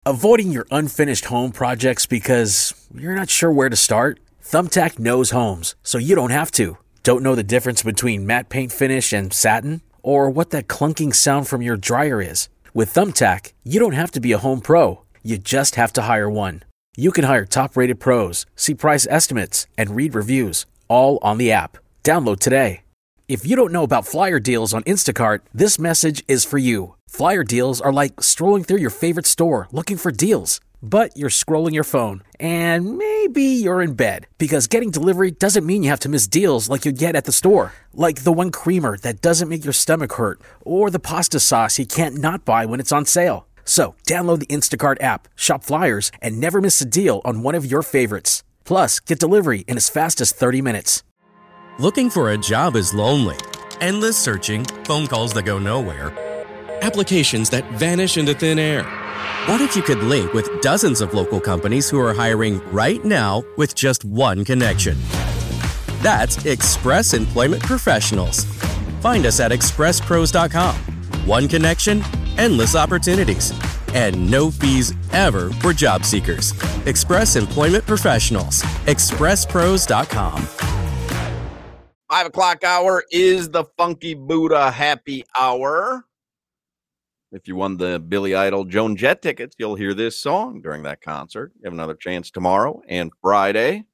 Avoiding your unfinished home projects because you're not sure where to start? Thumbtack knows homes, so you don't have to. Don't know the difference between matte paint finish and satin? Or what that clunking sound from your dryer is? With Thumbtack, you don't have to be a home pro. You just have to hire one. You can hire top-rated pros, see price estimates, and read reviews, all on the app. Download today. If you don't know about flyer deals on Instacart, this message is for you. Flyer deals are like strolling through your favorite store looking for deals. But you're scrolling your phone, and maybe you're in bed, because getting delivery doesn't mean you have to miss deals like you'd get at the store. Like the one creamer that doesn't make your stomach hurt, or the pasta sauce you can't not buy when it's on sale. So, download the Instacart app, shop flyers, and never miss a deal on one of your favorites. Plus, get delivery in as fast as 30 minutes. Looking for a job is lonely. Endless searching, phone calls that go nowhere, applications that vanish into thin air. What if you could link with dozens of local companies who are hiring right now with just one connection? That's Express Employment Professionals. Find us at expresspros.com. One connection, endless opportunities, and no fees ever for job seekers. Express Employment Professionals. expresspros.com. 5 o'clock hour is the Funky Buddha happy hour. If you won the Billy Idol Joan Jett tickets, you'll hear this song during that concert. You have another chance tomorrow and Friday.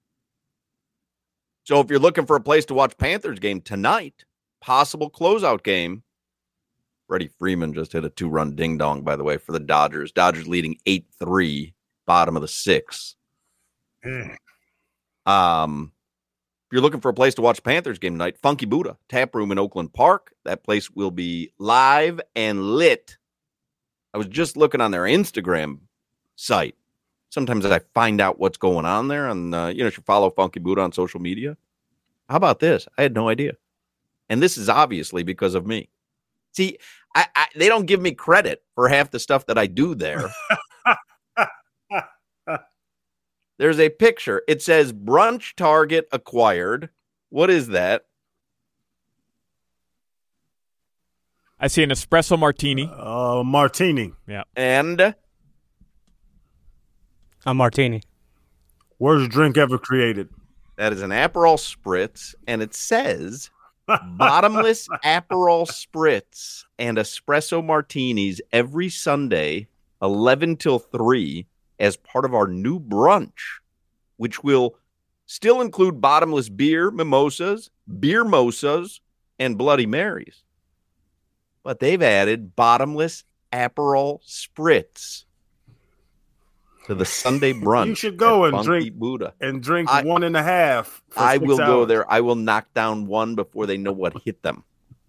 So if you're looking for a place to watch Panthers game tonight, possible closeout game, Freddie Freeman just hit a 2-run ding-dong, by the way, for the Dodgers. Dodgers leading 8-3, bottom of the 6th. If you're looking for a place to watch Panthers game tonight, Funky Buddha Tap Room in Oakland Park. That place will be live and lit. I was just looking on their Instagram site. Sometimes I find out what's going on there, and you should follow Funky Buddha on social media. How about this? I had no idea, and this is obviously because of me. See, they don't give me credit for half the stuff that I do there. There's a picture. It says Brunch Target acquired. What is that? I see an espresso martini. Martini. Yeah. And? A martini. Worst drink ever created. That is an Aperol Spritz, and it says bottomless Aperol Spritz and espresso martinis every Sunday, 11 till 3, as part of our new brunch, which will still include bottomless beer, mimosas, beer mosas, and Bloody Marys. But they've added bottomless Aperol Spritz to the Sunday brunch. You should go and drink Buddha. And drink 1.5. I will go there. I will knock down one before they know what hit them.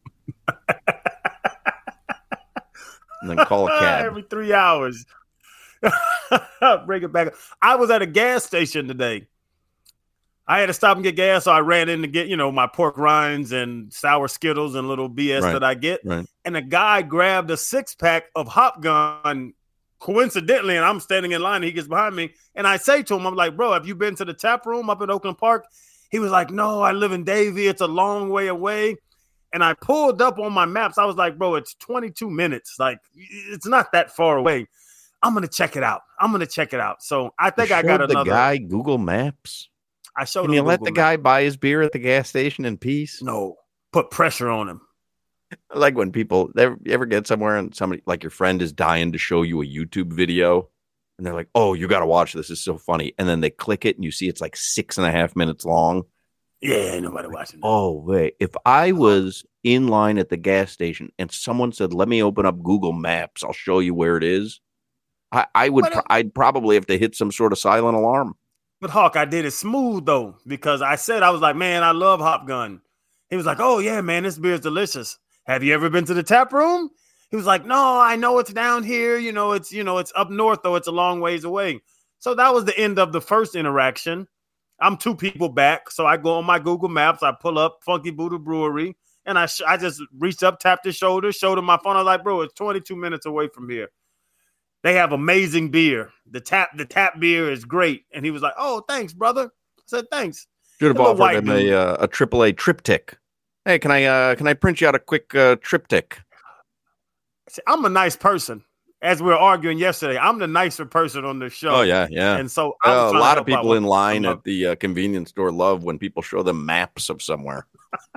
And then call a cab. Every 3 hours. Bring it back. I was at a gas station today. I had to stop and get gas, so I ran in to get, my pork rinds and sour Skittles and little BS that I get. Right. And a guy grabbed a 6-pack of Hop Gun, coincidentally, and I'm standing in line, and he gets behind me, and I say to him, I'm like, bro, have you been to the tap room up in Oakland Park? He was like, no, I live in Davie. It's a long way away. And I pulled up on my maps. I was like, bro, it's 22 minutes. Like, it's not that far away. I'm going to check it out. So I think I got another. The guy Google Maps. I showed him. Can you let the guy buy his beer at the gas station in peace? No. Put pressure on him. Like when people, you ever get somewhere and somebody, like your friend is dying to show you a YouTube video and they're like, oh, you got to watch this. It's so funny. And then they click it and you see it's like 6.5 minutes long. Yeah, ain't nobody watching that. Oh, wait. If I was in line at the gas station and someone said, let me open up Google Maps, I'll show you where it is. I'd probably have to hit some sort of silent alarm. But Hawk, I did it smooth though, because I was like, man, I love Hop Gun. He was like, oh yeah, man, this beer is delicious. Have you ever been to the tap room? He was like, no, I know it's down here. It's up north though. It's a long ways away. So that was the end of the first interaction. I'm 2 people back. So I go on my Google Maps. I pull up Funky Buddha Brewery and I just reached up, tapped his shoulder, showed him my phone. I was like, bro, it's 22 minutes away from here. They have amazing beer. The tap beer is great. And he was like, oh, thanks, brother. I said, thanks. Should have offered him a AAA triptych. Hey, can I print you out a quick triptych? See, I'm a nice person. as we were arguing yesterday, I'm the nicer person on the show. Oh, yeah, yeah. And so a lot of people in line at the convenience store love when people show them maps of somewhere.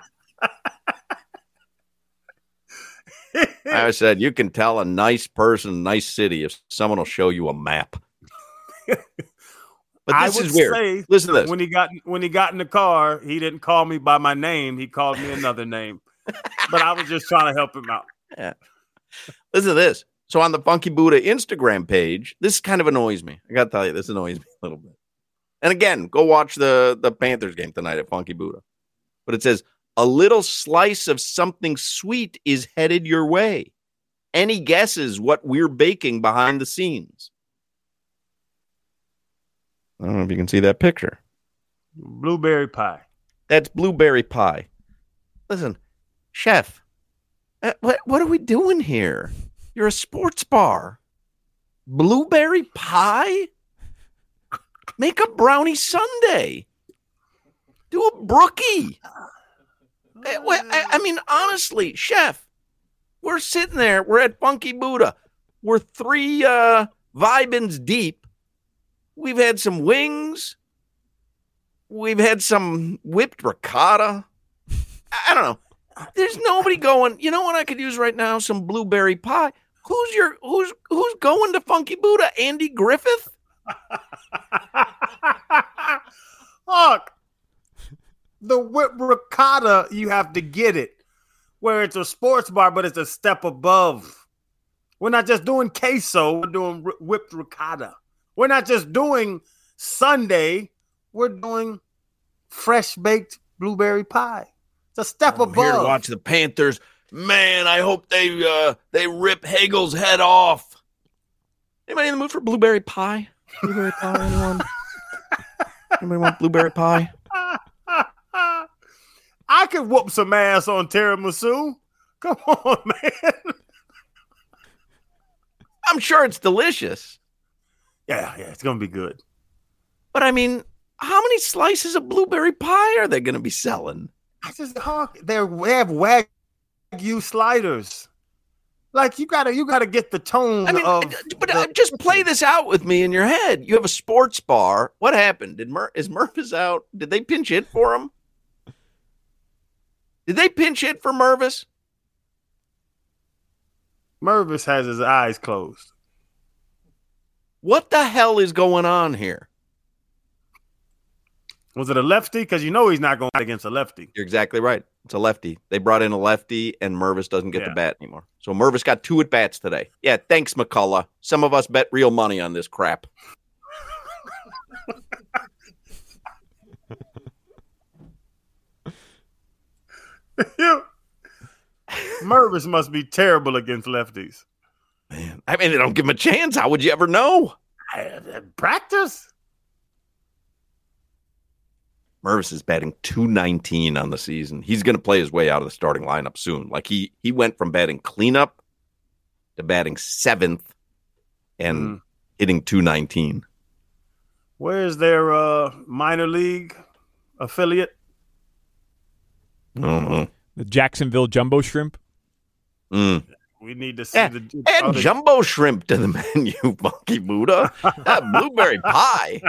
I said, you can tell a nice person, nice city, if someone will show you a map. But this is weird. Listen to this. When he got in the car, he didn't call me by my name. He called me another name. But I was just trying to help him out. Yeah. Listen to this. So on the Funky Buddha Instagram page, this kind of annoys me. I got to tell you, this annoys me a little bit. And again, go watch the Panthers game tonight at Funky Buddha. But it says, a little slice of something sweet is headed your way. Any guesses what we're baking behind the scenes? I don't know if you can see that picture. Blueberry pie. That's blueberry pie. Listen, chef, what are we doing here? You're a sports bar. Blueberry pie? Make a brownie sundae. Do a brookie. I mean, honestly, chef, we're sitting there. We're at Funky Buddha. We're 3 vibins deep. We've had some wings. We've had some whipped ricotta. I don't know. There's nobody going, you know what I could use right now? Some blueberry pie. Who's going to Funky Buddha? Andy Griffith? Look, the whipped ricotta, you have to get it. Where it's a sports bar, but it's a step above. We're not just doing queso. We're doing whipped ricotta. We're not just doing sundae. We're doing fresh baked blueberry pie. It's a step above. Here to watch the Panthers. Man, I hope they rip Hagel's head off. Anybody in the mood for blueberry pie? Blueberry pie, anyone? Anybody want blueberry pie? I could whoop some ass on tiramisu. Come on, man. I'm sure it's delicious. Yeah, it's going to be good. But I mean, how many slices of blueberry pie are they going to be selling? They have Wagyu sliders. Like you gotta get the tone. I mean, just play this out with me in your head. You have a sports bar. What happened? Is Mervis out? Did they pinch hit for him? Did they pinch hit for Mervis? Mervis has his eyes closed. What the hell is going on here? Was it a lefty? Because you know he's not going against a lefty. You're exactly right. It's a lefty. They brought in a lefty, and Mervis doesn't get the bat anymore. So Mervis got 2 at bats today. Yeah, thanks, McCullough. Some of us bet real money on this crap. Mervis must be terrible against lefties. Man, I mean, they don't give him a chance. How would you ever know? Practice? Mervis is batting .219 on the season. He's going to play his way out of the starting lineup soon. Like he went from batting cleanup to batting 7th and hitting .219. Where's their minor league affiliate? I don't know. The Jacksonville Jumbo Shrimp. We need to see add jumbo shrimp to the menu, Funky Buddha. That blueberry pie.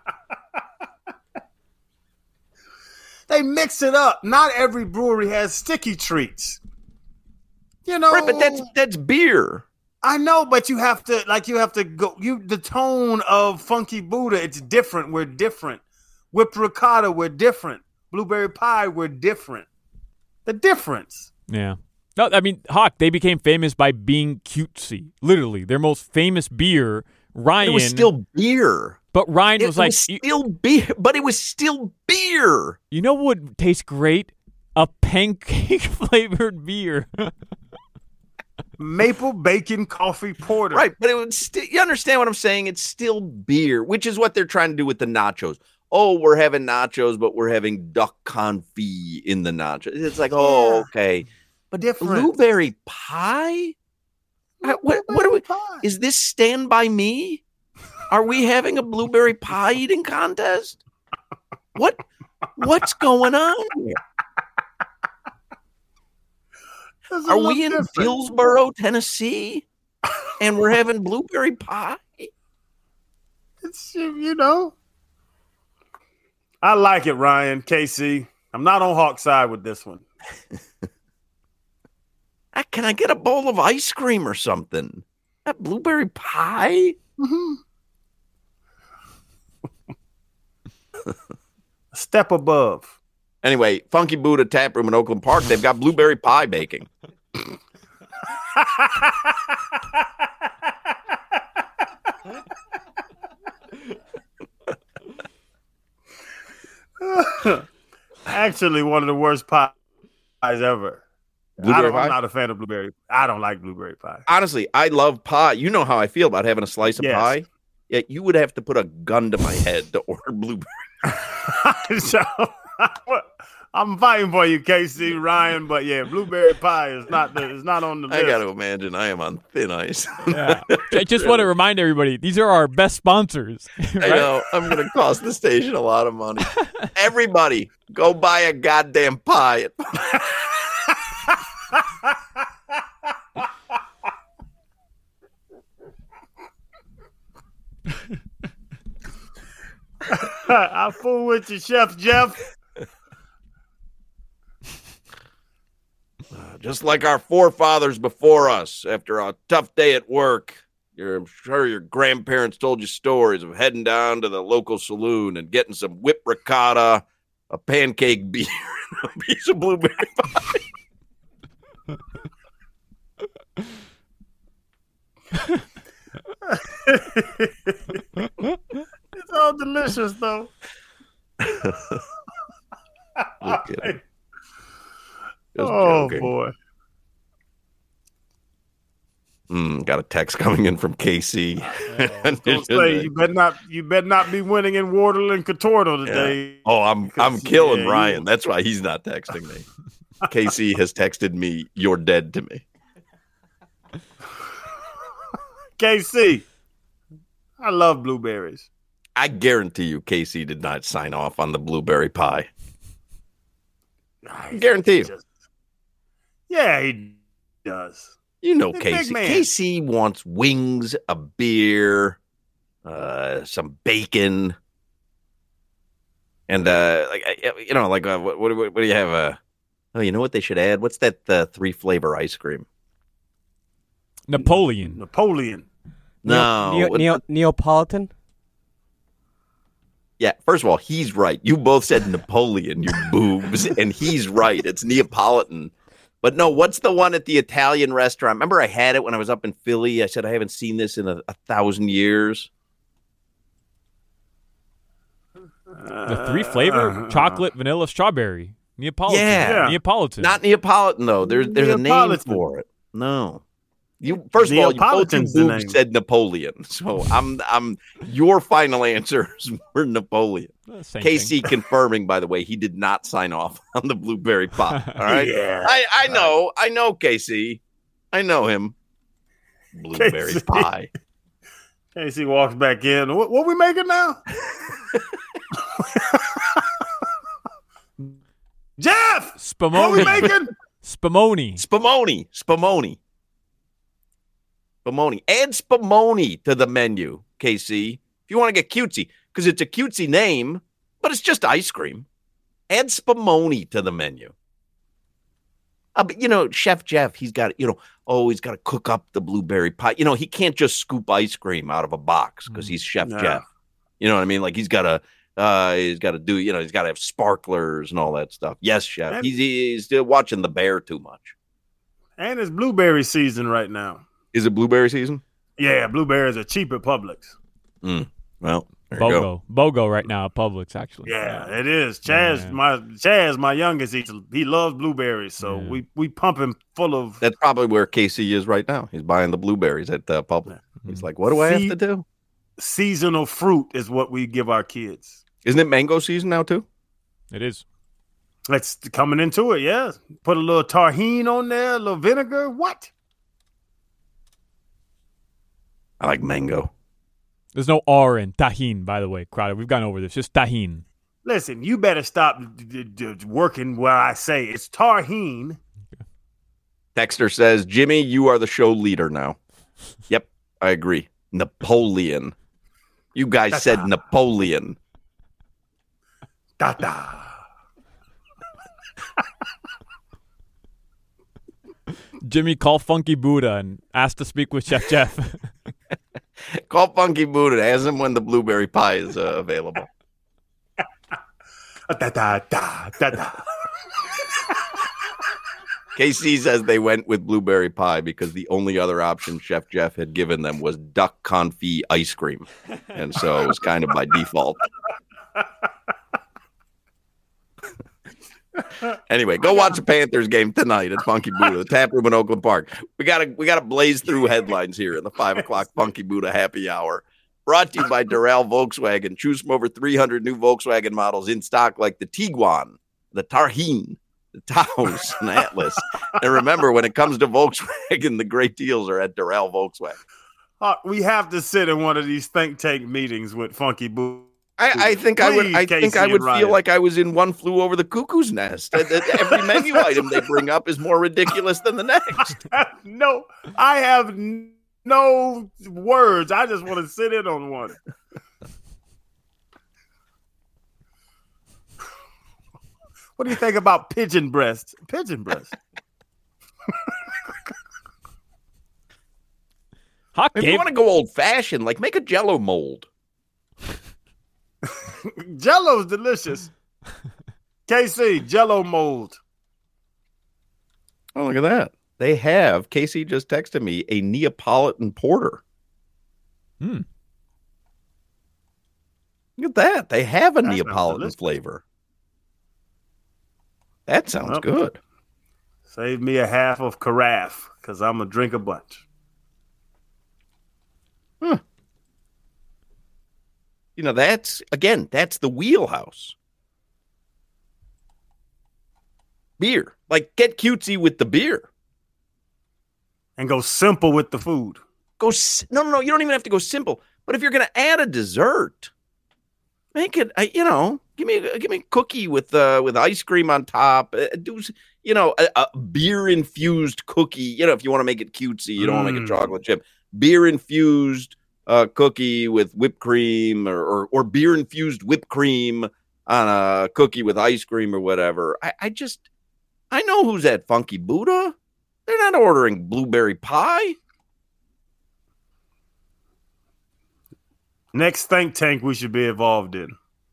They mix it up. Not every brewery has sticky treats. You know, right, but that's beer. I know, but you have to go. The tone of Funky Buddha, it's different. We're different. Whipped ricotta, we're different. Blueberry pie, we're different. The difference. Yeah. No, I mean, Hawk, they became famous by being cutesy. Literally, their most famous beer, Ryan. It was still beer. But Ryan was like, still beer, but it was still beer. You know what would taste great? A pancake flavored beer. Maple bacon coffee porter. Right, but it would you understand what I'm saying? It's still beer, which is what they're trying to do with the nachos. Oh, we're having nachos, but we're having duck confit in the nachos. It's like, okay. But different. Blueberry pie? What are we? Pie. Is this Stand By Me? Are we having a blueberry pie eating contest? What's going on here? Are we in Hillsborough, Tennessee? and we're having blueberry pie. It's, I like it, Ryan. KC. I'm not on Hawk's side with this one. Can I get a bowl of ice cream or something? That blueberry pie? Mm-hmm. A step above. Anyway, Funky Buddha Tap Room in Oakland Park, they've got blueberry pie baking. Actually, one of the worst pies ever. Blueberry pie? I'm not a fan of blueberry. I don't like blueberry pie. Honestly, I love pie. You know how I feel about having a slice of pie. Yeah, you would have to put a gun to my head to order blueberry. So, I'm fighting for you, KC, Ryan, but yeah, blueberry pie is not on the list. I got to imagine I am on thin ice. Yeah. I just want to remind everybody, these are our best sponsors. Right? I know. I'm going to cost the station a lot of money. Everybody, go buy a goddamn pie. I fool with you, Chef Jeff. Just like our forefathers before us, after a tough day at work, I'm sure your grandparents told you stories of heading down to the local saloon and getting some whipped ricotta, a pancake beer, and a piece of blueberry pie. It's all delicious, though. Joking. Boy. Got a text coming in from KC. You better not be winning in Wardle and Catordo today. Yeah. Oh, I'm killing Ryan. That's why he's not texting me. KC has texted me, "You're dead to me." KC, I love blueberries. I guarantee you KC did not sign off on the blueberry pie. I guarantee you. Yeah, he does. You know He's KC. KC wants wings, a beer, some bacon, and what do you have? You know what they should add? What's that 3-flavor ice cream? Napoleon. No. Neapolitan? Yeah, first of all, he's right. You both said Napoleon, you boobs, and he's right. It's Neapolitan. But no, what's the one at the Italian restaurant? Remember I had it when I was up in Philly? I said I haven't seen this in a 1,000 years. The 3-flavor? Chocolate, vanilla, strawberry. Neapolitan. Yeah. Neapolitan. Not Neapolitan, though. There's a name for it. No. First of all, you both boobs said Napoleon. So your final answers were Napoleon. KC confirming, by the way, he did not sign off on the blueberry pie. All right. Yeah. I know KC. I know him. Blueberry KC. pie. KC walks back in. What we making now? Jeff! Spumoni. What we making? Spumoni. Add Spumoni to the menu, KC. If you want to get cutesy, because it's a cutesy name, but it's just ice cream. Add Spumoni to the menu. But, Chef Jeff, he's got, he's got to cook up the blueberry pie. He can't just scoop ice cream out of a box because he's Chef Jeff. You know what I mean? Like he's got to do, he's got to have sparklers and all that stuff. Yes, Chef. And he's still watching The Bear too much. And it's blueberry season right now. Is it blueberry season? Yeah, blueberries are cheap at Publix. Well, there you go. BOGO right now at Publix, actually. Yeah, it is. Chaz, my youngest, he loves blueberries, so we pump him full of. That's probably where KC is right now. He's buying the blueberries at Publix. He's like, what do I have to do? Seasonal fruit is what we give our kids. Isn't it mango season now too? It is. It's coming into it, yeah. Put a little tahini on there, a little vinegar. What? I like mango. There's no R in tahine, by the way, Crowder. We've gone over this. Just tahine. Listen, you better stop working where I say it's tahine. Dexter says, Jimmy, you are the show leader now. Yep, I agree. Napoleon. You guys said Napoleon. Da-da. Jimmy, call Funky Buddha and ask to speak with Chef Jeff. Call Funky Buddha. Ask him when the blueberry pie is available. Da-da-da-da-da. KC says they went with blueberry pie because the only other option Chef Jeff had given them was duck confit ice cream. And so it was kind of by default. Anyway, go watch the Panthers game tonight at Funky Buddha, the tap room in Oakland Park. We gotta blaze through headlines here in the 5 o'clock Funky Buddha happy hour. Brought to you by Doral Volkswagen. Choose from over 300 new Volkswagen models in stock like the Tiguan, the Tarhin, the Taos, and Atlas. And remember, when it comes to Volkswagen, the great deals are at Doral Volkswagen. We have to sit in one of these think tank meetings with Funky Buddha. I think I would feel like I was in One Flew Over the Cuckoo's Nest. Every menu item they bring up is more ridiculous than the next. No, I have no words. I just want to sit in on one. What do you think about pigeon breast? Pigeon breast. If you want to go old fashioned, like make a Jell-O mold. Jell-O's delicious. KC, Jell-O mold. Oh, look at that. They have, Casey just texted me, a Neapolitan porter. Look at that. They have a Neapolitan flavor. That sounds good. Save me a half of carafe because I'm going to drink a bunch. Huh. You know, that's the wheelhouse. Beer. Like, get cutesy with the beer. And go simple with the food. No, you don't even have to go simple. But if you're going to add a dessert, make it, give me a cookie with ice cream on top. Do, a beer-infused cookie. If you want to make it cutesy, you don't want to make a chocolate chip. Beer-infused cookie with whipped cream or beer-infused whipped cream on a cookie with ice cream or whatever. I know who's at Funky Buddha. They're not ordering blueberry pie. Next think tank we should be involved in.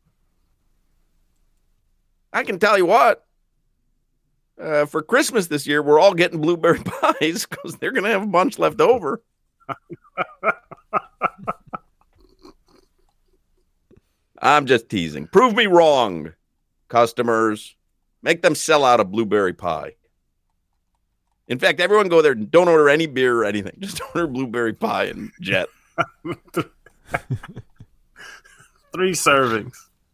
I can tell you what. For Christmas this year, we're all getting blueberry pies because they're going to have a bunch left over. I'm just teasing. Prove me wrong, customers. Make them sell out a blueberry pie. In fact, everyone go there. Don't order any beer or anything. Just order blueberry pie and jet. 3 servings.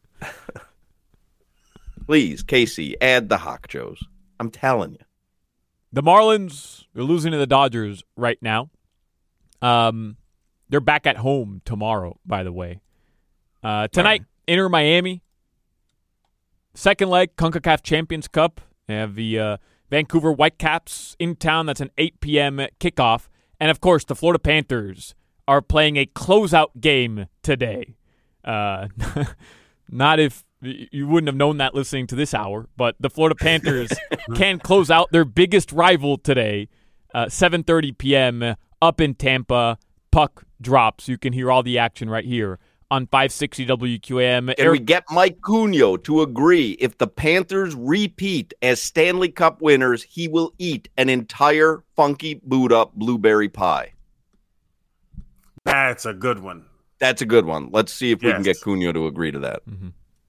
Please, Casey, add the Hawkchos. I'm telling you. The Marlins are losing to the Dodgers right now. They're back at home tomorrow, by the way. Tonight, Inter Miami. Second leg, CONCACAF Champions Cup. They have the Vancouver Whitecaps in town. That's an 8 p.m. kickoff. And, of course, the Florida Panthers are playing a closeout game today. Not if you wouldn't have known that listening to this hour, but the Florida Panthers can close out their biggest rival today, 7:30 p.m. up in Tampa. Puck drops. You can hear all the action right here on 560 WQAM. Can we get Mike Cunha to agree if the Panthers repeat as Stanley Cup winners, he will eat an entire Funky Buddha blueberry pie? That's a good one. That's a good one. Let's see if we can get Cunha to agree to that. Mm-hmm.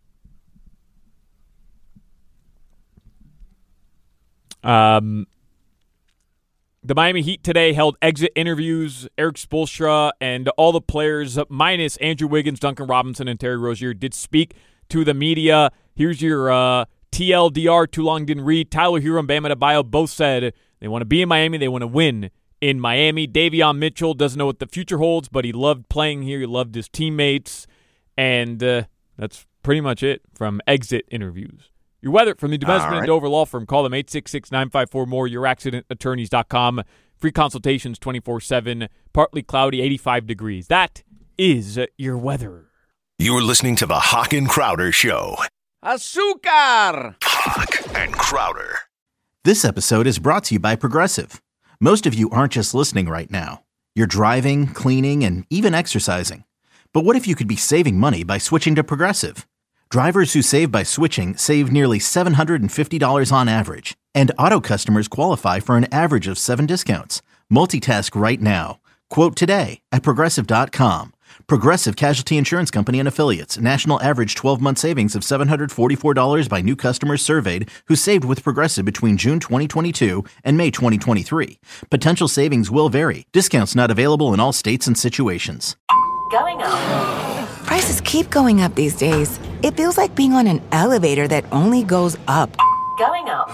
The Miami Heat today held exit interviews. Eric Spoelstra and all the players, minus Andrew Wiggins, Duncan Robinson, and Terry Rozier, did speak to the media. Here's your TLDR, too long didn't read. Tyler Hero and Bam Adebayo both said they want to be in Miami. They want to win in Miami. Davion Mitchell doesn't know what the future holds, but he loved playing here. He loved his teammates. And that's pretty much it from exit interviews. Your weather from the Demesman and Dover Law Firm. Call them 866-954-MORE, youraccidentattorneys.com Free consultations 24/7, partly cloudy, 85 degrees. That is your weather. You're listening to the Hawk and Crowder Show. Azúcar! Hawk and Crowder. This episode is brought to you by Progressive. Most of you aren't just listening right now. You're driving, cleaning, and even exercising. But what if you could be saving money by switching to Progressive? Drivers who save by switching save nearly $750 on average. And auto customers qualify for an average of 7 discounts. Multitask right now. Quote today at Progressive.com. Progressive Casualty Insurance Company and Affiliates. National average 12-month savings of $744 by new customers surveyed who saved with Progressive between June 2022 and May 2023. Potential savings will vary. Discounts not available in all states and situations. Going up. Prices keep going up these days. It feels like being on an elevator that only goes up. Going up.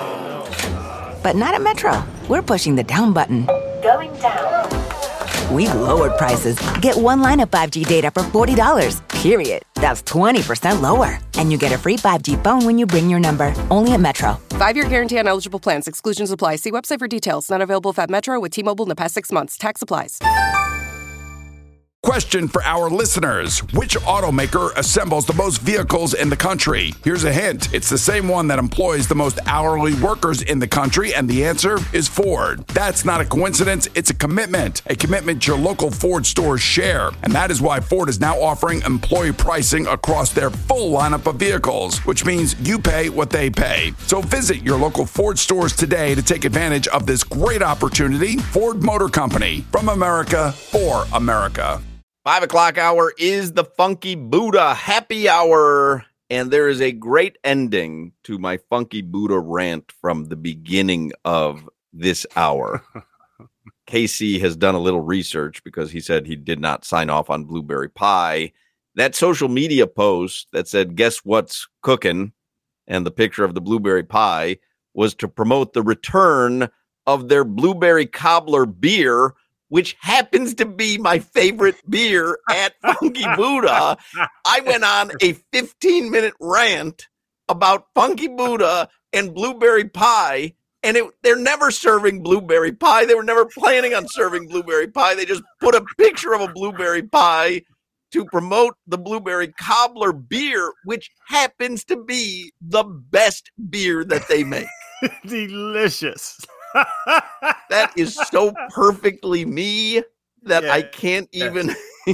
But not at Metro. We're pushing the down button. Going down. We've lowered prices. Get one line of 5G data for $40, period. That's 20% lower. And you get a free 5G phone when you bring your number. Only at Metro. 5-year guarantee on eligible plans. Exclusions apply. See website for details. Not available at Metro with T-Mobile in the past 6 months. Tax applies. Question for our listeners. Which automaker assembles the most vehicles in the country? Here's a hint. It's the same one that employs the most hourly workers in the country, and the answer is Ford. That's not a coincidence. It's a commitment your local Ford stores share. And that is why Ford is now offering employee pricing across their full lineup of vehicles, which means you pay what they pay. So visit your local Ford stores today to take advantage of this great opportunity. Ford Motor Company, from America for America. 5 o'clock hour is the Funky Buddha happy hour, and there is a great ending to my Funky Buddha rant from the beginning of this hour. Casey has done a little research because he said he did not sign off on Blueberry Pie. That social media post that said, "Guess what's cooking?" and the picture of the Blueberry Pie was to promote the return of their Blueberry Cobbler beer, which happens to be my favorite beer at Funky Buddha. I went on a 15-minute rant about Funky Buddha and Blueberry Pie, and they're never serving Blueberry Pie. They were never planning on serving Blueberry Pie. They just put a picture of a Blueberry Pie to promote the Blueberry Cobbler beer, which happens to be the best beer that they make. Delicious. That is so perfectly me that I can't even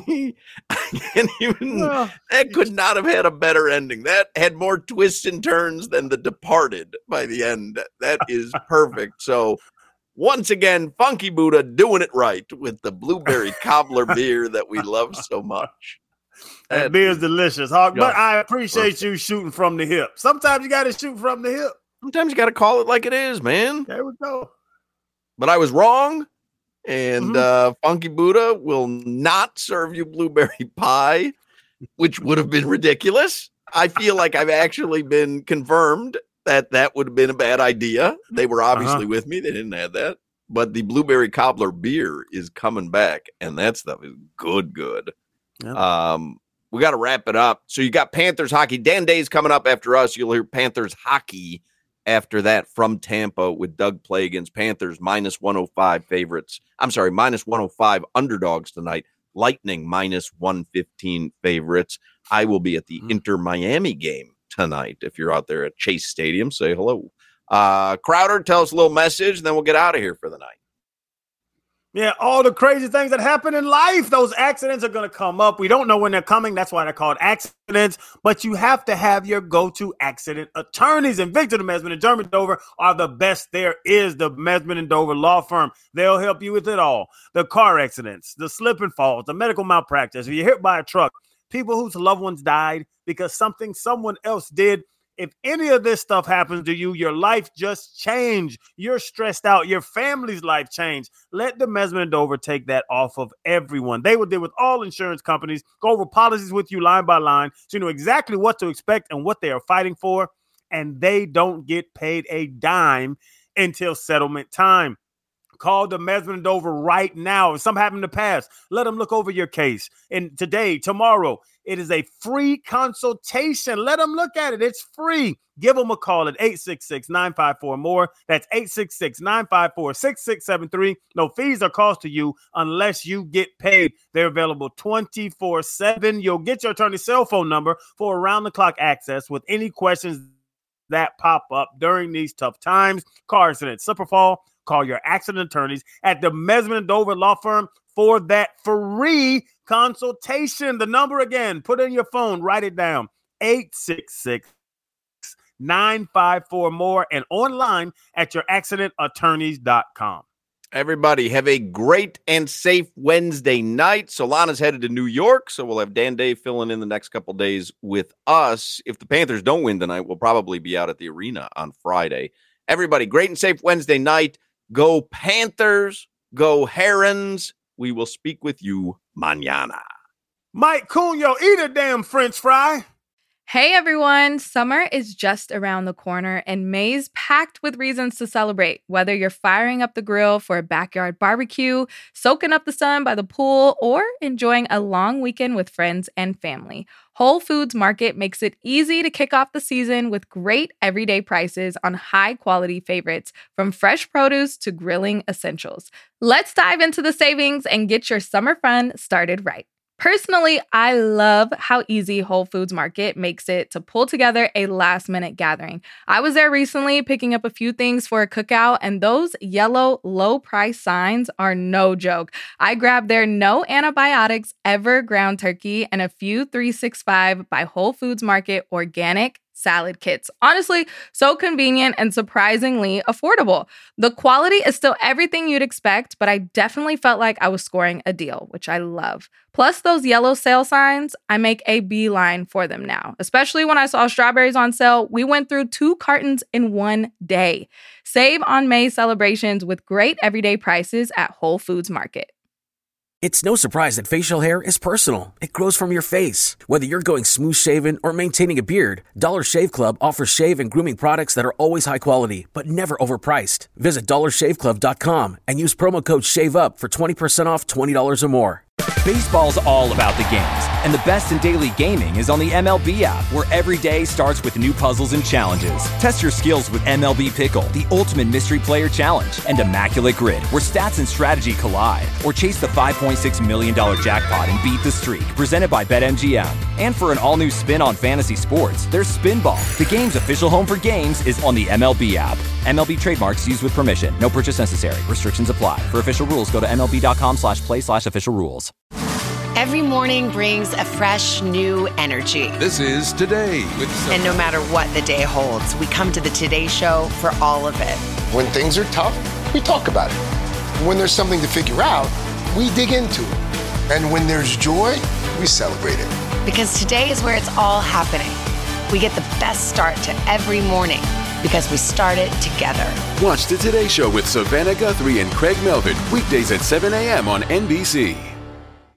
that could not have had a better ending. That had more twists and turns than The Departed by the end. That is perfect. So once again, Funky Buddha doing it right with the Blueberry Cobbler beer that we love so much. That beer is delicious, Hawk. But I appreciate you shooting from the hip. Sometimes you got to shoot from the hip. Sometimes you got to call it like it is, man. There we go. But I was wrong, and Funky Buddha will not serve you Blueberry Pie, which would have been ridiculous. I feel like I've actually been confirmed that would have been a bad idea. They were obviously with me. They didn't have that. But the Blueberry Cobbler beer is coming back, and that stuff is good. Yeah. We got to wrap it up. So you got Panthers hockey. Dan Day's coming up after us. You'll hear Panthers hockey after that from Tampa with Doug Plagens. Panthers minus 105 favorites. I'm sorry, minus 105 underdogs tonight. Lightning minus 115 favorites. I will be at the Inter Miami game tonight. If you're out there at Chase Stadium, say hello. Crowder, tell us a little message, and then we'll get out of here for the night. Yeah, all the crazy things that happen in life, those accidents are going to come up. We don't know when they're coming. That's why they're called accidents. But you have to have your go-to accident attorneys. And Victor de Mesmin and Dermot Dover are the best there is. The Mesmin and Dover law firm. They'll help you with it all. The car accidents, the slip and falls, the medical malpractice. If you're hit by a truck, people whose loved ones died because someone else did. If any of this stuff happens to you, your life just changed. You're stressed out. Your family's life changed. Let the Mesmin and Dover take that off of everyone. They will deal with all insurance companies, go over policies with you line by line, so you know exactly what to expect and what they are fighting for, and they don't get paid a dime until settlement time. Call the Mesmer & Dover right now. If something happened in the past, let them look over your case. And today, tomorrow, it is a free consultation. Let them look at it. It's free. Give them a call at 866-954-MORE. That's 866-954-6673. No fees or costs to you unless you get paid. They're available 24/7. You'll get your attorney's cell phone number for around-the-clock access with any questions that pop up during these tough times. Car accident, slip or fall, call your accident attorneys at the Mesmer & Dover Law Firm for that free consultation. The number again, put it in your phone, write it down, 866-954-MORE, and online at youraccidentattorneys.com. Everybody have a great and safe Wednesday night. Solana's headed to New York, so we'll have Dan Day filling in the next couple days with us. If the Panthers don't win tonight, we'll probably be out at the arena on Friday. Everybody, great and safe Wednesday night. Go Panthers, go Herons. We will speak with you mañana. Mike Cunha, eat a damn French fry. Hey everyone, summer is just around the corner and May's packed with reasons to celebrate. Whether you're firing up the grill for a backyard barbecue, soaking up the sun by the pool, or enjoying a long weekend with friends and family, Whole Foods Market makes it easy to kick off the season with great everyday prices on high-quality favorites, from fresh produce to grilling essentials. Let's dive into the savings and get your summer fun started right. Personally, I love how easy Whole Foods Market makes it to pull together a last-minute gathering. I was there recently picking up a few things for a cookout, and those yellow low-price signs are no joke. I grabbed their no antibiotics ever ground turkey and a few 365 by Whole Foods Market organic salad kits. Honestly, so convenient and surprisingly affordable. The quality is still everything you'd expect, but I definitely felt like I was scoring a deal, which I love. Plus those yellow sale signs, I make a beeline for them now. Especially when I saw strawberries on sale, we went through 2 cartons in one day. Save on May celebrations with great everyday prices at Whole Foods Market. It's no surprise that facial hair is personal. It grows from your face. Whether you're going smooth shaven or maintaining a beard, Dollar Shave Club offers shave and grooming products that are always high quality, but never overpriced. Visit dollarshaveclub.com and use promo code SHAVEUP for 20% off $20 or more. Baseball's all about the games, and the best in daily gaming is on the MLB app, where every day starts with new puzzles and challenges. Test your skills with MLB Pickle, the ultimate mystery player challenge, and Immaculate Grid, where stats and strategy collide. Or chase the $5.6 million jackpot and beat the streak, presented by BetMGM. And for an all-new spin on fantasy sports, there's Spinball. The game's official home for games is on the MLB app. MLB trademarks used with permission. No purchase necessary. Restrictions apply. For official rules, go to MLB.com/play/official rules. Every morning brings a fresh, new energy. This is Today with Sophie. And no matter what the day holds, we come to the Today Show for all of it. When things are tough, we talk about it. When there's something to figure out, we dig into it. And when there's joy, we celebrate it. Because today is where it's all happening. We get the best start to every morning because we start it together. Watch the Today Show with Savannah Guthrie and Craig Melvin, weekdays at 7 a.m. on NBC.